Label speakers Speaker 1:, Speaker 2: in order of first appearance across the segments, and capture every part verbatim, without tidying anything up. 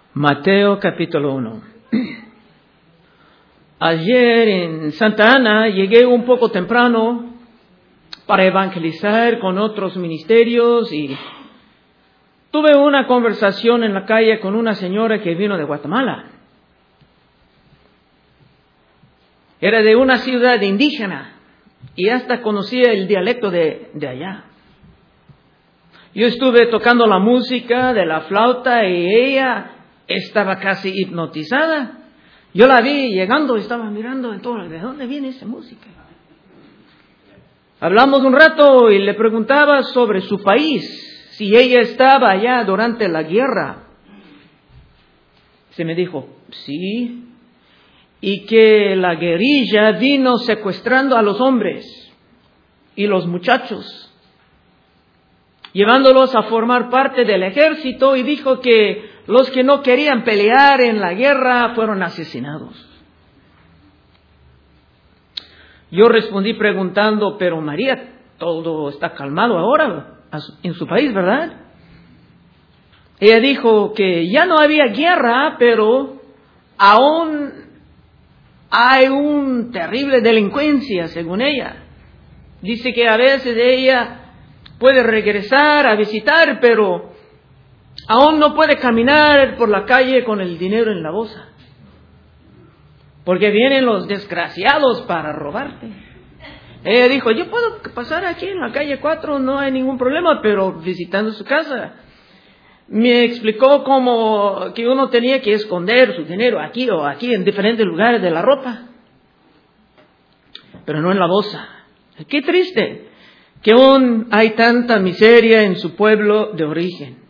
Speaker 1: Mateo capítulo uno. Ayer en Santa Ana llegué un poco temprano para evangelizar con otros ministerios y tuve una conversación en la calle con una señora que vino de Guatemala. Era de una ciudad indígena y hasta conocía el dialecto de, de allá. Yo estuve tocando la música de la flauta y ella estaba casi hipnotizada. Yo la vi llegando, estaba mirando en todo, ¿de dónde viene esa música? Hablamos un rato y le preguntaba sobre su país, si ella estaba allá durante la guerra. Se me dijo, sí, y que la guerrilla vino secuestrando a los hombres y los muchachos, llevándolos a formar parte del ejército, y dijo que los que no querían pelear en la guerra fueron asesinados. Yo respondí preguntando, pero María, todo está calmado ahora en su país, ¿verdad? Ella dijo que ya no había guerra, pero aún hay una terrible delincuencia, según ella. Dice que a veces ella puede regresar a visitar, pero aún no puede caminar por la calle con el dinero en la bolsa, porque vienen los desgraciados para robarte. Ella dijo, yo puedo pasar aquí en la calle cuatro, no hay ningún problema, pero visitando su casa. Me explicó cómo que uno tenía que esconder su dinero aquí o aquí en diferentes lugares de la ropa, pero no en la bolsa. Qué triste que aún hay tanta miseria en su pueblo de origen.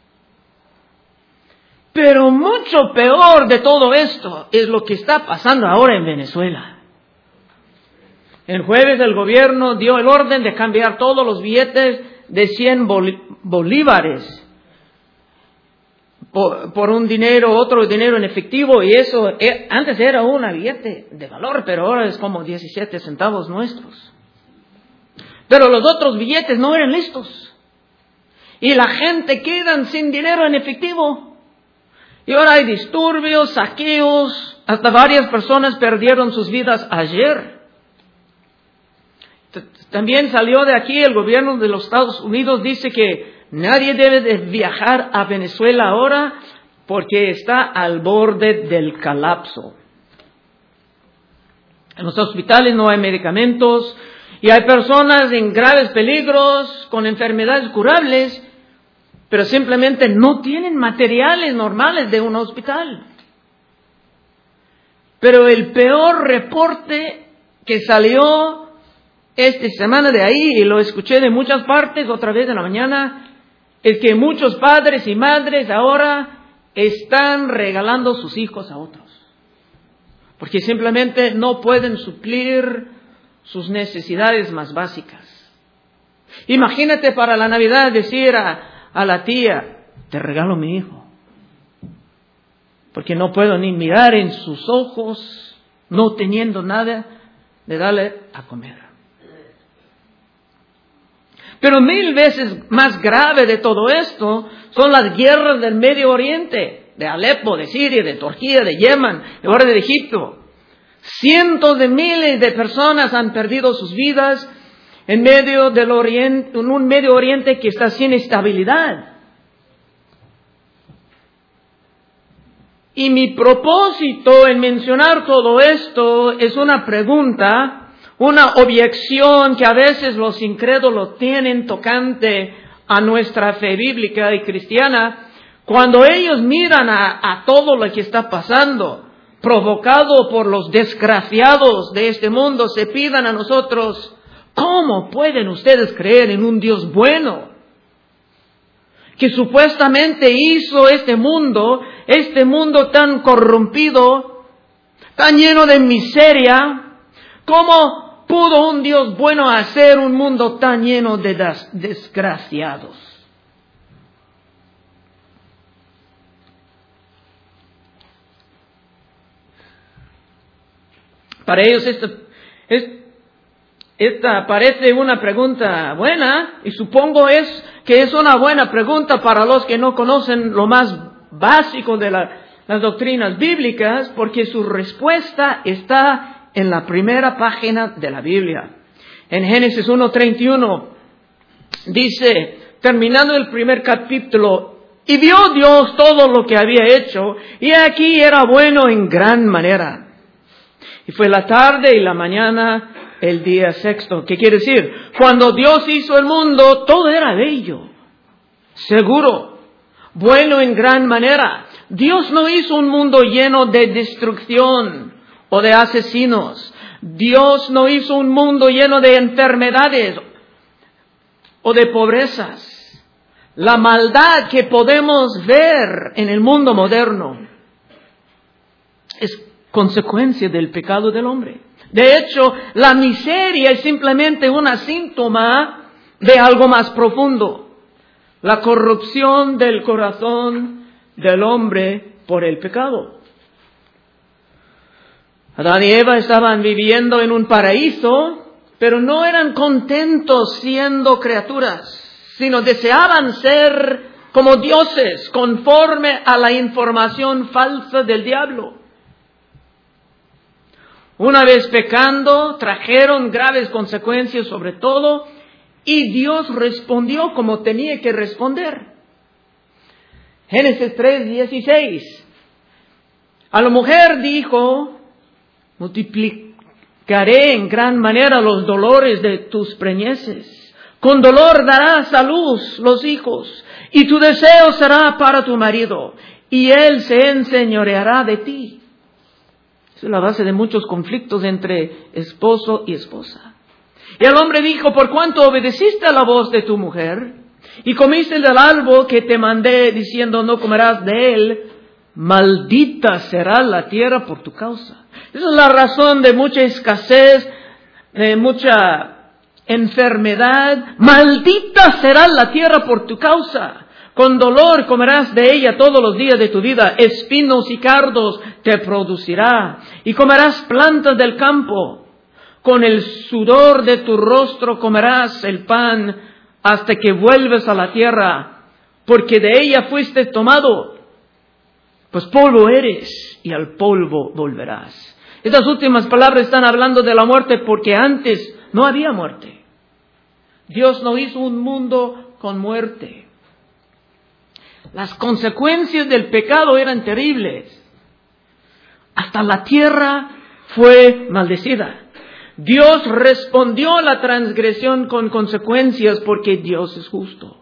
Speaker 1: Pero mucho peor de todo esto es lo que está pasando ahora en Venezuela. El jueves el gobierno dio el orden de cambiar todos los billetes de cien bolívares por, por un dinero, otro dinero en efectivo, y eso antes era un billete de valor, pero ahora es como diecisiete centavos nuestros. Pero los otros billetes no eran listos y la gente quedan sin dinero en efectivo. Y ahora hay disturbios, saqueos, hasta varias personas perdieron sus vidas ayer. También salió de aquí el gobierno de los Estados Unidos, dice que nadie debe de viajar a Venezuela ahora porque está al borde del colapso. En los hospitales no hay medicamentos y hay personas en graves peligros con enfermedades curables, pero simplemente no tienen materiales normales de un hospital. Pero el peor reporte que salió esta semana de ahí, y lo escuché de muchas partes otra vez en la mañana, es que muchos padres y madres ahora están regalando sus hijos a otros, porque simplemente no pueden suplir sus necesidades más básicas. Imagínate para la Navidad decir a a la tía, te regalo mi hijo, porque no puedo ni mirar en sus ojos, no teniendo nada de darle a comer. Pero mil veces más grave de todo esto son las guerras del Medio Oriente, de Alepo, de Siria, de Turquía, de Yemen, de ahora de Egipto. Cientos de miles de personas han perdido sus vidas en medio del oriente, en un Medio Oriente que está sin estabilidad. Y mi propósito en mencionar todo esto es una pregunta, una objeción que a veces los incrédulos tienen tocante a nuestra fe bíblica y cristiana, cuando ellos miran a, a todo lo que está pasando, provocado por los desgraciados de este mundo, se pidan a nosotros, ¿cómo pueden ustedes creer en un Dios bueno que supuestamente hizo este mundo, este mundo tan corrompido, tan lleno de miseria? ¿Cómo pudo un Dios bueno hacer un mundo tan lleno de des- desgraciados? Para ellos esto es Esta parece una pregunta buena, y supongo es que es una buena pregunta para los que no conocen lo más básico de la, las doctrinas bíblicas, porque su respuesta está en la primera página de la Biblia. En Génesis uno treinta y uno dice, terminando el primer capítulo, y vio Dios todo lo que había hecho, y aquí era bueno en gran manera. Y fue la tarde y la mañana el día sexto. ¿Qué quiere decir? Cuando Dios hizo el mundo, todo era bello, seguro, bueno en gran manera. Dios no hizo un mundo lleno de destrucción o de asesinos. Dios no hizo un mundo lleno de enfermedades o de pobrezas. La maldad que podemos ver en el mundo moderno es consecuencia del pecado del hombre. De hecho, la miseria es simplemente un síntoma de algo más profundo. La corrupción del corazón del hombre por el pecado. Adán y Eva estaban viviendo en un paraíso, pero no eran contentos siendo criaturas, sino deseaban ser como dioses, conforme a la información falsa del diablo. Una vez pecando, trajeron graves consecuencias sobre todo, y Dios respondió como tenía que responder. Génesis tres dieciséis. A la mujer dijo, multiplicaré en gran manera los dolores de tus preñeces. Con dolor darás a luz los hijos, y tu deseo será para tu marido, y él se enseñoreará de ti. Esa es la base de muchos conflictos entre esposo y esposa. Y el hombre dijo, por cuanto obedeciste a la voz de tu mujer, y comiste del árbol que te mandé, diciendo, no comerás de él, maldita será la tierra por tu causa. Esa es la razón de mucha escasez, de mucha enfermedad. Maldita será la tierra por tu causa. Con dolor comerás de ella todos los días de tu vida. Espinos y cardos te producirá. Y comerás plantas del campo. Con el sudor de tu rostro comerás el pan hasta que vuelves a la tierra. Porque de ella fuiste tomado. Pues polvo eres y al polvo volverás. Estas últimas palabras están hablando de la muerte porque antes no había muerte. Dios no hizo un mundo con muerte. Las consecuencias del pecado eran terribles. Hasta la tierra fue maldecida. Dios respondió a la transgresión con consecuencias porque Dios es justo.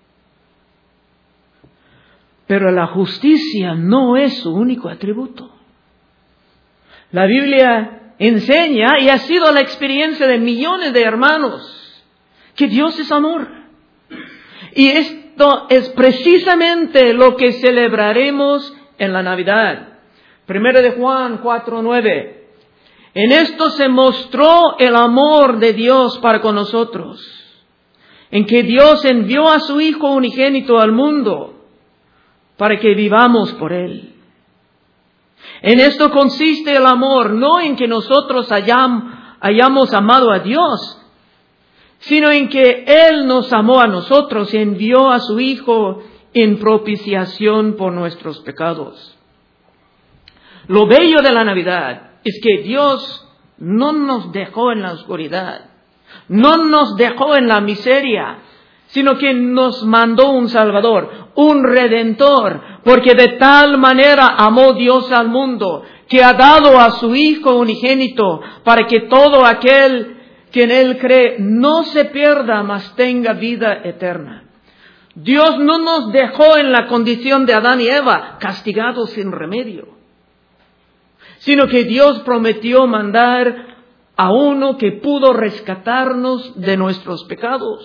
Speaker 1: Pero la justicia no es su único atributo. La Biblia enseña, y ha sido la experiencia de millones de hermanos, que Dios es amor. Y esto es precisamente lo que celebraremos en la Navidad. Primero de Juan cuatro nueve. En esto se mostró el amor de Dios para con nosotros, en que Dios envió a su Hijo unigénito al mundo para que vivamos por Él. En esto consiste el amor, no en que nosotros hayam, hayamos amado a Dios, sino en que Él nos amó a nosotros y envió a su Hijo en propiciación por nuestros pecados. Lo bello de la Navidad es que Dios no nos dejó en la oscuridad, no nos dejó en la miseria, sino que nos mandó un Salvador, un Redentor, porque de tal manera amó Dios al mundo, que ha dado a su Hijo unigénito, para que todo aquel que en Él cree no se pierda, mas tenga vida eterna. Dios no nos dejó en la condición de Adán y Eva, castigados sin remedio, sino que Dios prometió mandar a uno que pudo rescatarnos de nuestros pecados.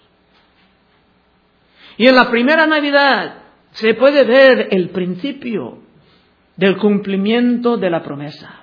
Speaker 1: Y en la primera Navidad se puede ver el principio del cumplimiento de la promesa.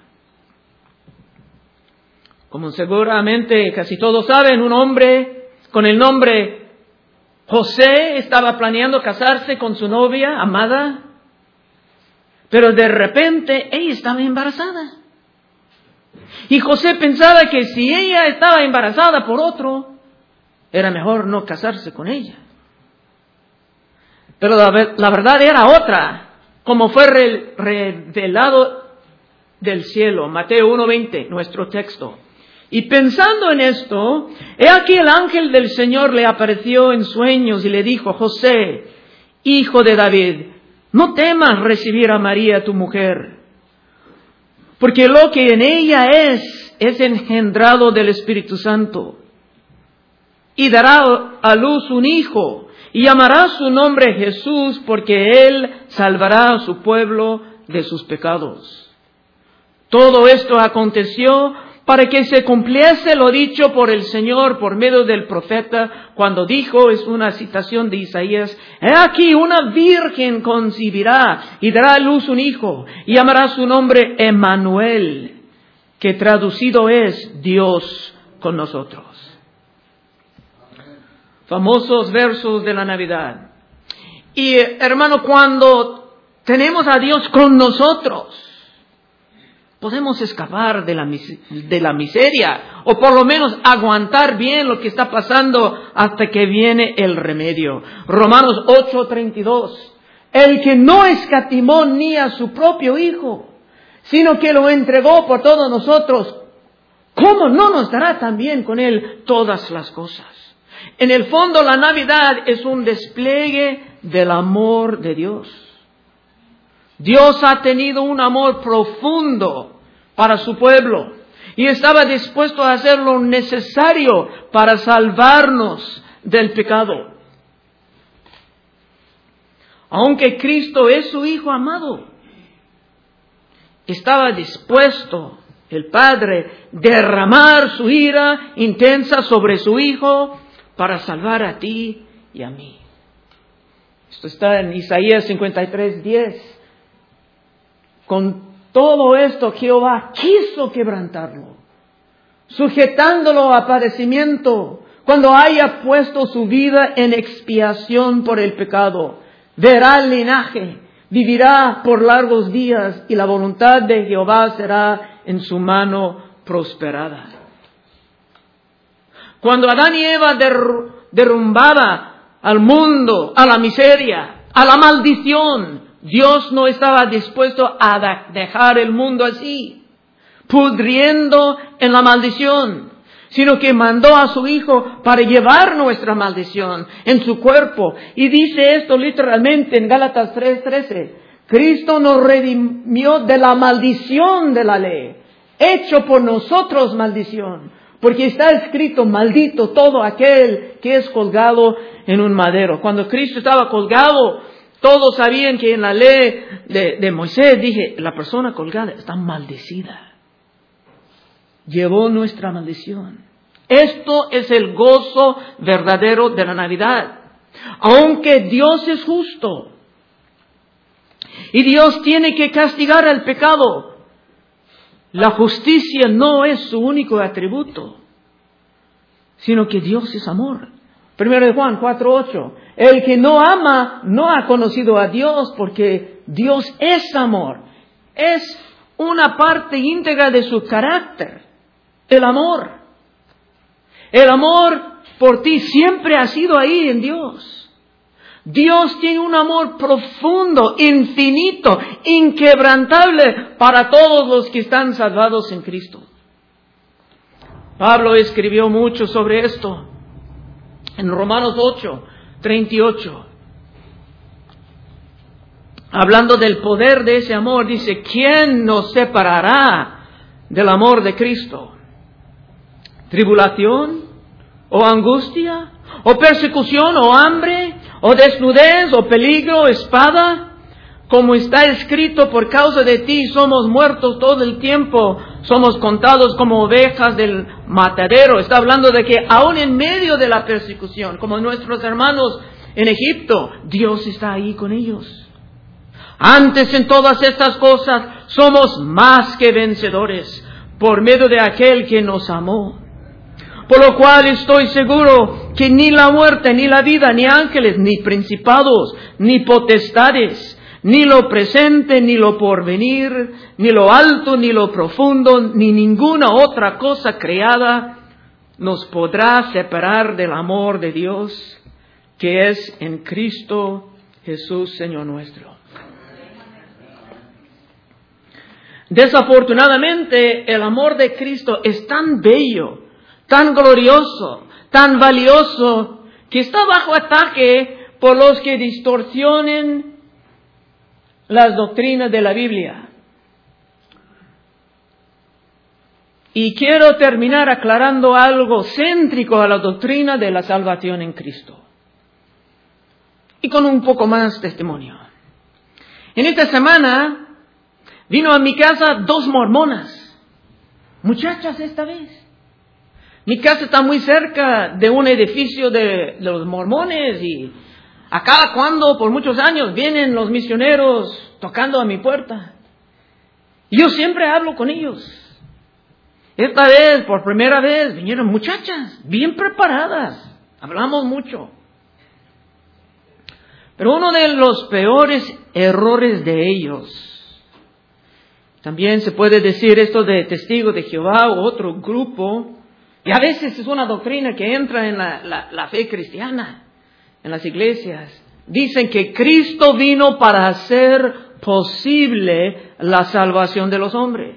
Speaker 1: Como seguramente casi todos saben, un hombre con el nombre José estaba planeando casarse con su novia amada, pero de repente ella estaba embarazada. Y José pensaba que si ella estaba embarazada por otro, era mejor no casarse con ella. Pero la, la verdad era otra. como fue re- revelado del cielo. Mateo uno veinte, nuestro texto. Y pensando en esto, he aquí el ángel del Señor le apareció en sueños y le dijo: José, hijo de David, no temas recibir a María tu mujer, porque lo que en ella es, es engendrado del Espíritu Santo. Y dará a luz un hijo, y llamará su nombre Jesús, porque él salvará a su pueblo de sus pecados. Todo esto aconteció para que se cumpliese lo dicho por el Señor por medio del profeta, cuando dijo, es una citación de Isaías: he aquí una virgen concebirá y dará a luz un hijo, y llamará su nombre Emmanuel, que traducido es Dios con nosotros. Famosos versos de la Navidad. Y hermano, cuando tenemos a Dios con nosotros, podemos escapar de la, de la miseria, o por lo menos aguantar bien lo que está pasando hasta que viene el remedio. Romanos ocho treinta y dos. El que no escatimó ni a su propio Hijo, sino que lo entregó por todos nosotros, ¿cómo no nos dará también con Él todas las cosas? En el fondo, la Navidad es un despliegue del amor de Dios. Dios ha tenido un amor profundo para su pueblo y estaba dispuesto a hacer lo necesario para salvarnos del pecado. Aunque Cristo es su Hijo amado, estaba dispuesto el Padre derramar su ira intensa sobre su Hijo para salvar a ti y a mí. Esto está en Isaías cincuenta y tres diez. Con todo esto Jehová quiso quebrantarlo, sujetándolo a padecimiento, cuando haya puesto su vida en expiación por el pecado. Verá el linaje, vivirá por largos días, y la voluntad de Jehová será en su mano prosperada. Cuando Adán y Eva derr- derrumbaba al mundo, a la miseria, a la maldición, Dios no estaba dispuesto a dejar el mundo así, pudriendo en la maldición, sino que mandó a su Hijo para llevar nuestra maldición en su cuerpo. Y dice esto literalmente en Gálatas tres trece. Cristo nos redimió de la maldición de la ley, hecho por nosotros maldición, porque está escrito: maldito todo aquel que es colgado en un madero. Cuando Cristo estaba colgado, todos sabían que en la ley de, de Moisés, dije, la persona colgada está maldecida. Llevó nuestra maldición. Esto es el gozo verdadero de la Navidad. Aunque Dios es justo y Dios tiene que castigar al pecado, la justicia no es su único atributo, sino que Dios es amor. Primero de Juan cuatro ocho. El que no ama no ha conocido a Dios, porque Dios es amor. Es una parte íntegra de su carácter, el amor. El amor por ti siempre ha sido ahí en Dios. Dios tiene un amor profundo, infinito, inquebrantable para todos los que están salvados en Cristo. Pablo escribió mucho sobre esto en Romanos ocho treinta y ocho. Hablando del poder de ese amor, dice: ¿quién nos separará del amor de Cristo? ¿Tribulación? ¿O angustia? ¿O persecución? ¿O hambre? ¿O desnudez? ¿O peligro? ¿Espada? Como está escrito: por causa de ti somos muertos todo el tiempo, somos contados como ovejas del matadero. Está hablando de que aún en medio de la persecución, como nuestros hermanos en Egipto, Dios está ahí con ellos. Antes, en todas estas cosas somos más que vencedores por medio de aquel que nos amó. Por lo cual estoy seguro que ni la muerte, ni la vida, ni ángeles, ni principados, ni potestades, ni lo presente, ni lo porvenir, ni lo alto, ni lo profundo, ni ninguna otra cosa creada nos podrá separar del amor de Dios, que es en Cristo Jesús, Señor nuestro. Desafortunadamente, el amor de Cristo es tan bello, tan glorioso, tan valioso, que está bajo ataque por los que distorsionen las doctrinas de la Biblia. Y quiero terminar aclarando algo céntrico a la doctrina de la salvación en Cristo. Y con un poco más testimonio. En esta semana vino a mi casa dos mormonas, muchachas esta vez. Mi casa está muy cerca de un edificio de, de los mormones y a cada cuando, por muchos años, vienen los misioneros tocando a mi puerta. Y yo siempre hablo con ellos. Esta vez, por primera vez, vinieron muchachas, bien preparadas. Hablamos mucho. Pero uno de los peores errores de ellos, también se puede decir esto de Testigos de Jehová o otro grupo, y a veces es una doctrina que entra en la, la, la fe cristiana, en las iglesias. Dicen que Cristo vino para hacer posible la salvación de los hombres.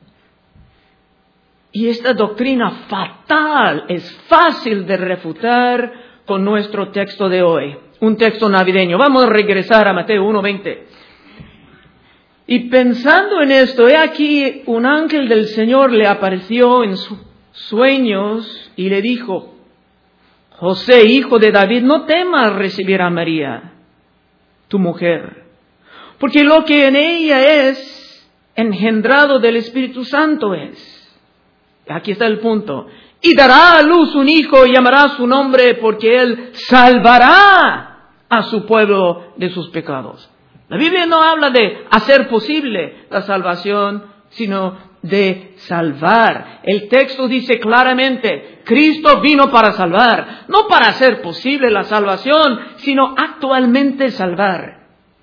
Speaker 1: Y esta doctrina fatal es fácil de refutar con nuestro texto de hoy, un texto navideño. Vamos a regresar a Mateo uno veinte. Y pensando en esto, he aquí un ángel del Señor le apareció en sus sueños y le dijo: José, hijo de David, no temas recibir a María, tu mujer, porque lo que en ella es engendrado del Espíritu Santo es. Aquí está el punto. Y dará a luz un hijo y llamará su nombre, porque él salvará a su pueblo de sus pecados. La Biblia no habla de hacer posible la salvación, sino de salvar. El texto dice claramente, Cristo vino para salvar, no para hacer posible la salvación, sino actualmente salvar.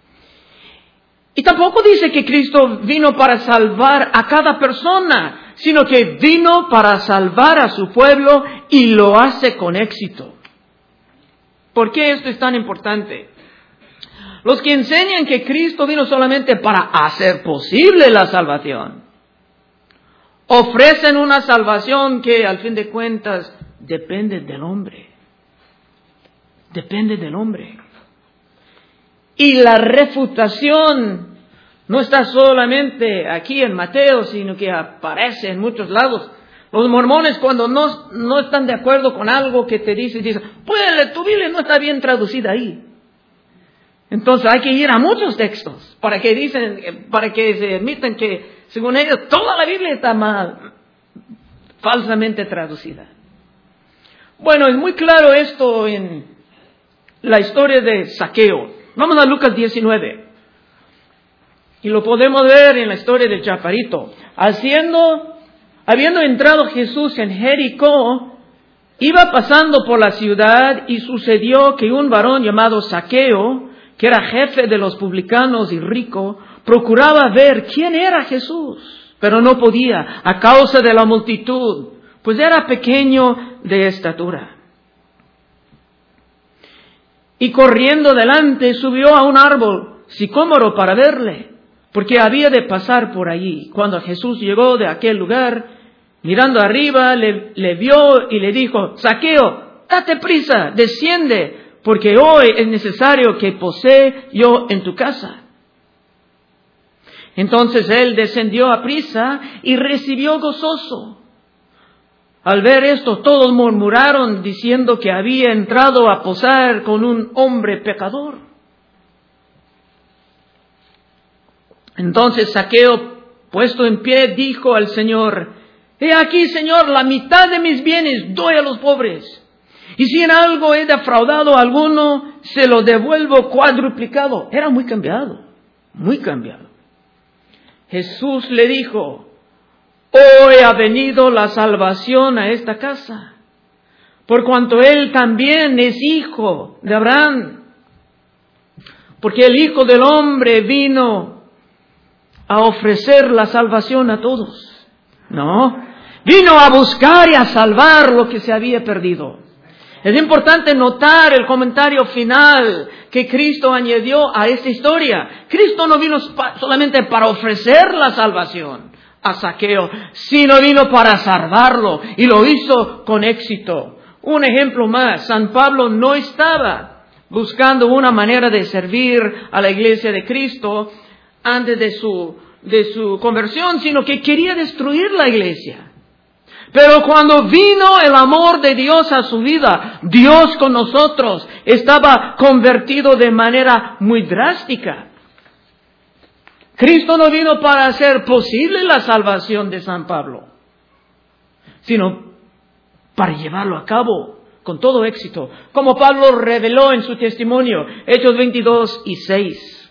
Speaker 1: Y tampoco dice que Cristo vino para salvar a cada persona, sino que vino para salvar a su pueblo y lo hace con éxito. ¿Por qué esto es tan importante? Los que enseñan que Cristo vino solamente para hacer posible la salvación, ofrecen una salvación que al fin de cuentas depende del hombre. Depende del hombre. Y la refutación no está solamente aquí en Mateo, sino que aparece en muchos lados. Los mormones, cuando no, no están de acuerdo con algo que te dice, dicen, pues tu Biblia no está bien traducida ahí. Entonces hay que ir a muchos textos para que dicen, para que se admitan que, según ellos, toda la Biblia está mal, falsamente traducida. Bueno, es muy claro esto en la historia de Zaqueo. Vamos a Lucas diecinueve. Y lo podemos ver en la historia del chaparrito. Haciendo, habiendo entrado Jesús en Jericó, iba pasando por la ciudad y sucedió que un varón llamado Zaqueo, que era jefe de los publicanos y rico, procuraba ver quién era Jesús, pero no podía a causa de la multitud, pues era pequeño de estatura. Y corriendo delante subió a un árbol sicómoro para verle, porque había de pasar por allí. Cuando Jesús llegó de aquel lugar, mirando arriba, le, le vio y le dijo: Zaqueo, date prisa, desciende, porque hoy es necesario que posee yo en tu casa. Entonces él descendió a prisa y recibió gozoso. Al ver esto, todos murmuraron diciendo que había entrado a posar con un hombre pecador. Entonces Zaqueo, puesto en pie, dijo al Señor: He aquí, Señor, la mitad de mis bienes doy a los pobres. Y si en algo he defraudado a alguno, se lo devuelvo cuadruplicado. Era muy cambiado, muy cambiado. Jesús le dijo: Hoy ha venido la salvación a esta casa, por cuanto él también es hijo de Abraham. Porque el Hijo del Hombre vino a ofrecer la salvación a todos. No, vino a buscar y a salvar lo que se había perdido. Es importante notar el comentario final que Cristo añadió a esta historia. Cristo no vino solamente para ofrecer la salvación a Zaqueo, sino vino para salvarlo, y lo hizo con éxito. Un ejemplo más, San Pablo no estaba buscando una manera de servir a la iglesia de Cristo antes de su, de su conversión, sino que quería destruir la iglesia. Pero cuando vino el amor de Dios a su vida, Dios con nosotros, estaba convertido de manera muy drástica. Cristo no vino para hacer posible la salvación de San Pablo, sino para llevarlo a cabo con todo éxito, como Pablo reveló en su testimonio, Hechos veintidós y seis.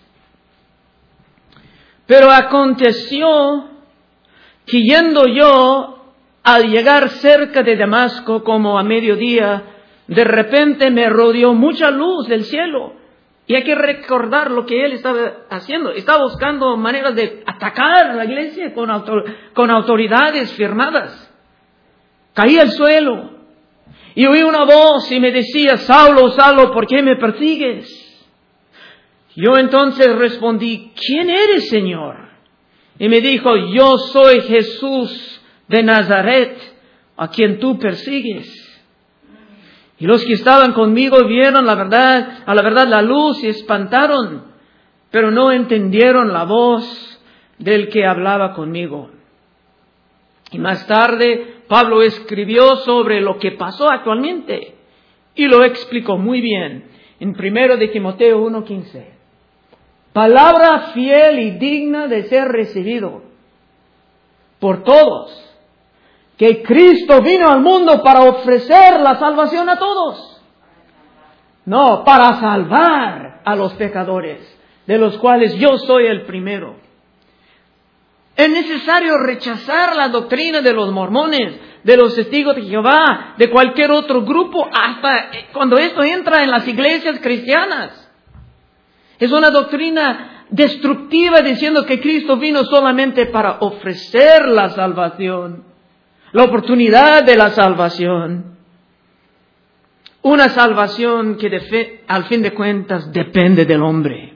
Speaker 1: Pero aconteció que yendo yo, al llegar cerca de Damasco, como a mediodía, de repente me rodeó mucha luz del cielo. Y hay que recordar lo que él estaba haciendo. Estaba buscando maneras de atacar la iglesia con, autor- con autoridades firmadas. Caí al suelo y oí una voz y me decía: Saulo, Saulo, ¿por qué me persigues? Yo entonces respondí: ¿quién eres, Señor? Y me dijo: yo soy Jesús de Nazaret, a quien tú persigues. Y los que estaban conmigo vieron la verdad, a la verdad la luz, y espantaron, pero no entendieron la voz del que hablaba conmigo. Y más tarde Pablo escribió sobre lo que pasó actualmente y lo explicó muy bien en primero de Timoteo uno quince. Palabra fiel y digna de ser recibido por todos, que Cristo vino al mundo para ofrecer la salvación a todos. No, para salvar a los pecadores, de los cuales yo soy el primero. Es necesario rechazar la doctrina de los mormones, de los testigos de Jehová, de cualquier otro grupo, hasta cuando esto entra en las iglesias cristianas. Es una doctrina destructiva, diciendo que Cristo vino solamente para ofrecer la salvación, la oportunidad de la salvación. Una salvación que de fe, al fin de cuentas depende del hombre.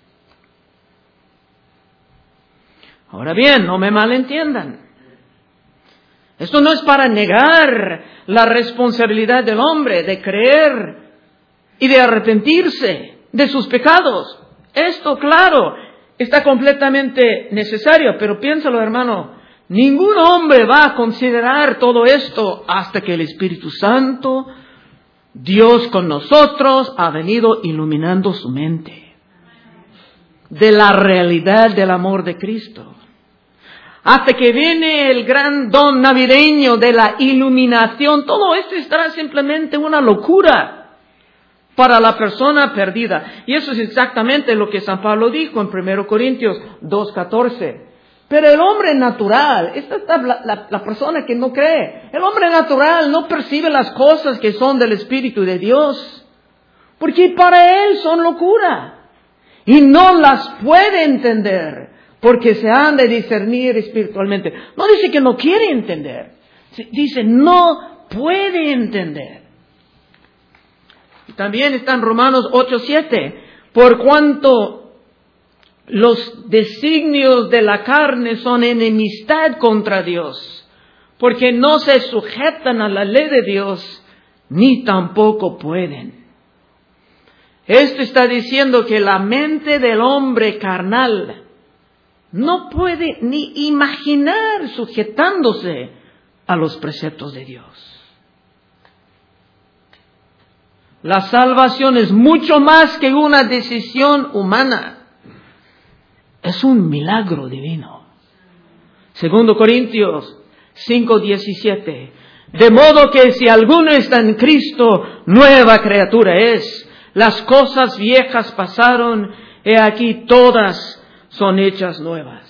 Speaker 1: Ahora bien, no me malentiendan. Esto no es para negar la responsabilidad del hombre de creer y de arrepentirse de sus pecados. Esto, claro, está completamente necesario, pero piénsalo, hermano. Ningún hombre va a considerar todo esto hasta que el Espíritu Santo, Dios con nosotros, ha venido iluminando su mente de la realidad del amor de Cristo. Hasta que viene el gran don navideño de la iluminación, todo esto estará simplemente una locura para la persona perdida. Y eso es exactamente lo que San Pablo dijo en primero Corintios dos catorce. Pero el hombre natural, esta es la, la, la persona que no cree, el hombre natural no percibe las cosas que son del Espíritu de Dios, porque para él son locura, y no las puede entender, porque se han de discernir espiritualmente. No dice que no quiere entender, dice no puede entender. También está en Romanos ocho siete, por cuanto los designios de la carne son enemistad contra Dios, porque no se sujetan a la ley de Dios, ni tampoco pueden. Esto está diciendo que la mente del hombre carnal no puede ni imaginar sujetándose a los preceptos de Dios. La salvación es mucho más que una decisión humana. Es un milagro divino. Segundo Corintios cinco diecisiete. De modo que si alguno está en Cristo, nueva criatura es. Las cosas viejas pasaron, he aquí todas son hechas nuevas.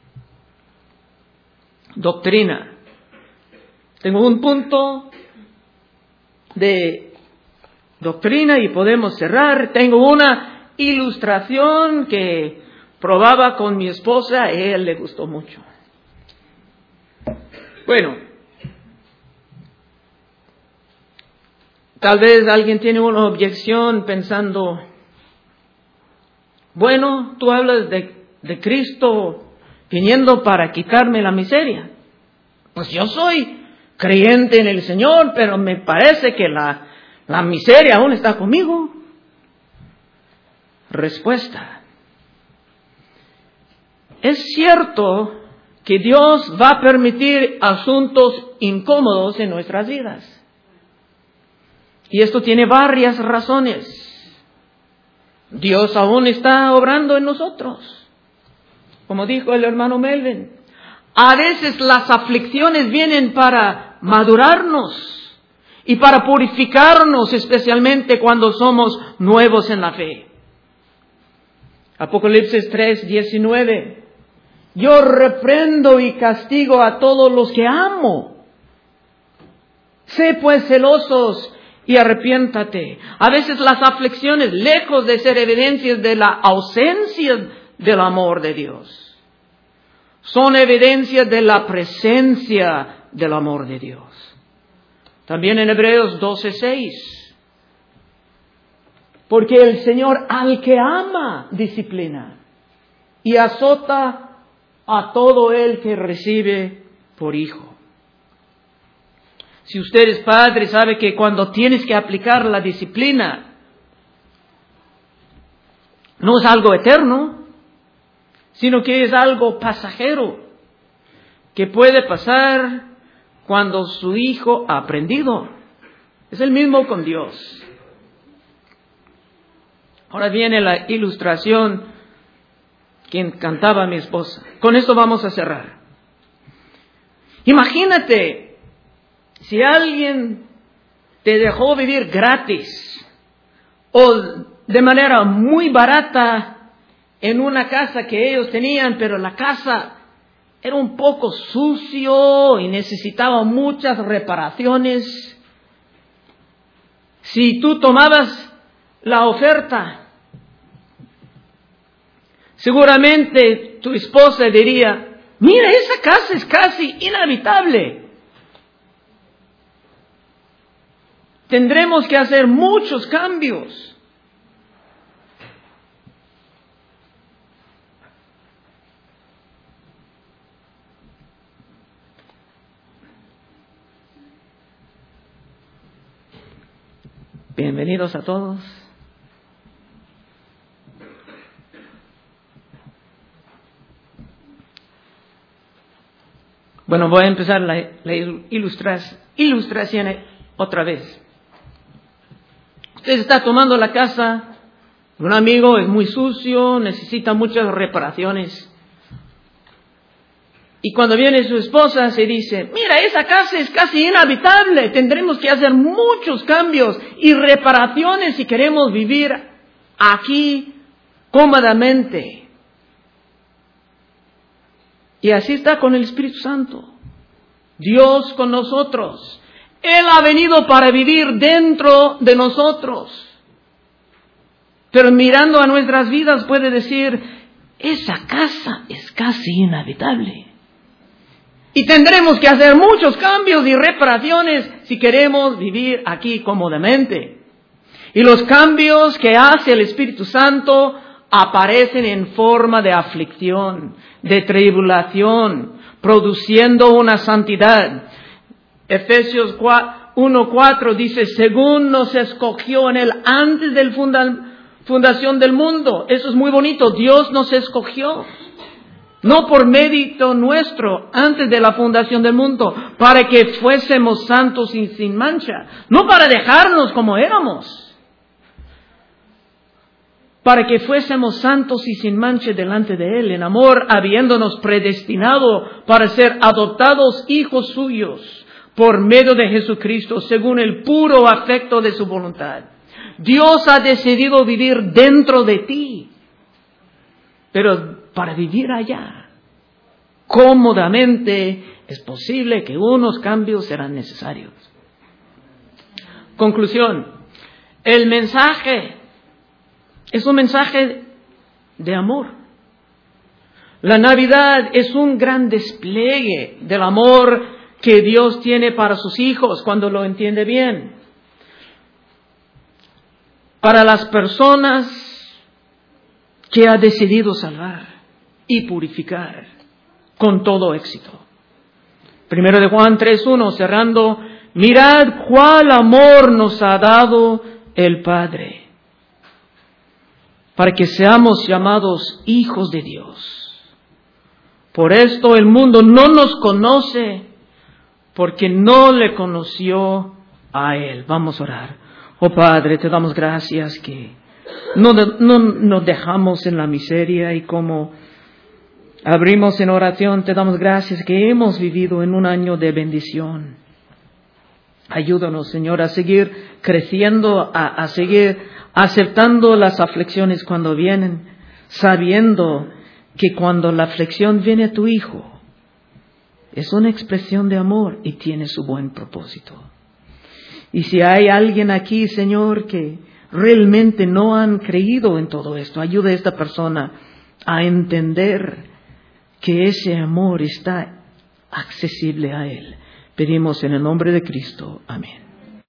Speaker 1: Doctrina. Tengo un punto de doctrina y podemos cerrar. Tengo una ilustración que probaba con mi esposa, a él le gustó mucho. Bueno, Tal vez alguien tiene una objeción pensando, bueno, tú hablas de, de Cristo viniendo para quitarme la miseria. Pues yo soy creyente en el Señor, pero me parece que la, la miseria aún está conmigo. Respuesta. Es cierto que Dios va a permitir asuntos incómodos en nuestras vidas. Y esto tiene varias razones. Dios aún está obrando en nosotros. Como dijo el hermano Melvin, a veces las aflicciones vienen para madurarnos y para purificarnos, especialmente cuando somos nuevos en la fe. Apocalipsis tres, diecinueve. Yo reprendo y castigo a todos los que amo. Sé pues celosos y arrepiéntate. A veces las aflicciones, lejos de ser evidencias de la ausencia del amor de Dios, son evidencias de la presencia del amor de Dios. También en Hebreos doce, seis. Porque el Señor al que ama disciplina y azota a todo el que recibe por hijo. Si usted es padre, sabe que cuando tienes que aplicar la disciplina, no es algo eterno, sino que es algo pasajero, que puede pasar cuando su hijo ha aprendido. Es el mismo con Dios. Ahora viene la ilustración que encantaba a mi esposa. Con esto vamos a cerrar. Imagínate si alguien te dejó vivir gratis o de manera muy barata en una casa que ellos tenían, pero la casa era un poco sucio y necesitaba muchas reparaciones. Si tú tomabas la oferta, seguramente tu esposa diría, mira, esa casa es casi inhabitable. Tendremos que hacer muchos cambios. Bienvenidos a todos. Bueno, voy a empezar la, la ilustras, ilustración otra vez. Usted está tomando la casa de un amigo, es muy sucio, necesita muchas reparaciones. Y cuando viene su esposa se dice, mira, esa casa es casi inhabitable, tendremos que hacer muchos cambios y reparaciones si queremos vivir aquí cómodamente. Y así está con el Espíritu Santo. Dios con nosotros. Él ha venido para vivir dentro de nosotros. Pero mirando a nuestras vidas puede decir, esa casa es casi inhabitable. Y tendremos que hacer muchos cambios y reparaciones si queremos vivir aquí cómodamente. Y los cambios que hace el Espíritu Santo aparecen en forma de aflicción, de tribulación, produciendo una santidad. Efesios uno cuatro dice, según nos escogió en él antes de la fundación del mundo. Eso es muy bonito, Dios nos escogió. No por mérito nuestro, antes de la fundación del mundo, para que fuésemos santos y sin mancha. No para dejarnos como éramos. Para que fuésemos santos y sin mancha delante de Él, en amor, habiéndonos predestinado para ser adoptados hijos suyos, por medio de Jesucristo, según el puro afecto de su voluntad. Dios ha decidido vivir dentro de ti, pero para vivir allá, cómodamente, es posible que unos cambios serán necesarios. Conclusión, el mensaje es un mensaje de amor. La Navidad es un gran despliegue del amor que Dios tiene para sus hijos cuando lo entiende bien. para las personas que ha decidido salvar y purificar con todo éxito. Primero de Juan tres uno, cerrando, mirad cuál amor nos ha dado el Padre, para que seamos llamados hijos de Dios. Por esto el mundo no nos conoce, porque no le conoció a Él. Vamos a orar. Oh Padre, te damos gracias que no, no nos dejamos en la miseria, y como abrimos en oración, te damos gracias que hemos vivido en un año de bendición. Ayúdanos, Señor, a seguir creciendo, a, a seguir aceptando las aflicciones cuando vienen, sabiendo que cuando la aflicción viene a tu Hijo, es una expresión de amor y tiene su buen propósito. Y si hay alguien aquí, Señor, que realmente no han creído en todo esto, ayuda a esta persona a entender que ese amor está accesible a Él. Pedimos en el nombre de Cristo. Amén.